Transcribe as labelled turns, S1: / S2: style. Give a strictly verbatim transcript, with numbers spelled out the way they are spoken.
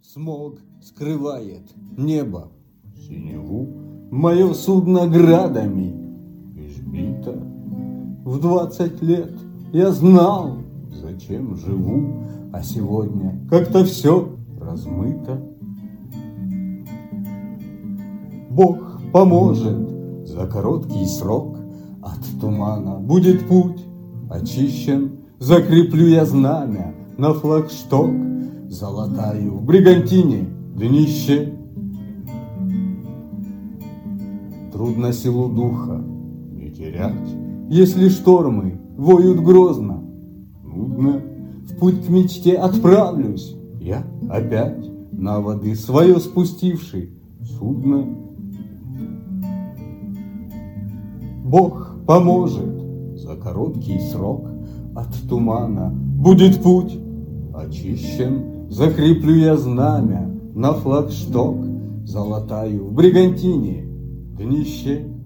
S1: Смог скрывает небо, синеву, мое судно градами избито. В двадцать лет я знал, зачем живу, а сегодня как-то все размыто. Бог поможет, за короткий срок от тумана будет путь очищен. Закреплю я знамя на флагшток, золотаю в бригантине днище. Трудно силу духа не терять, если штормы воют грозно. Нудно, в путь к мечте отправлюсь я опять, на воды свое спустивший судно. Бог поможет, за короткий срок от тумана будет путь очищен. Закреплю я знамя на флагшток, золотаю в бригантине днище.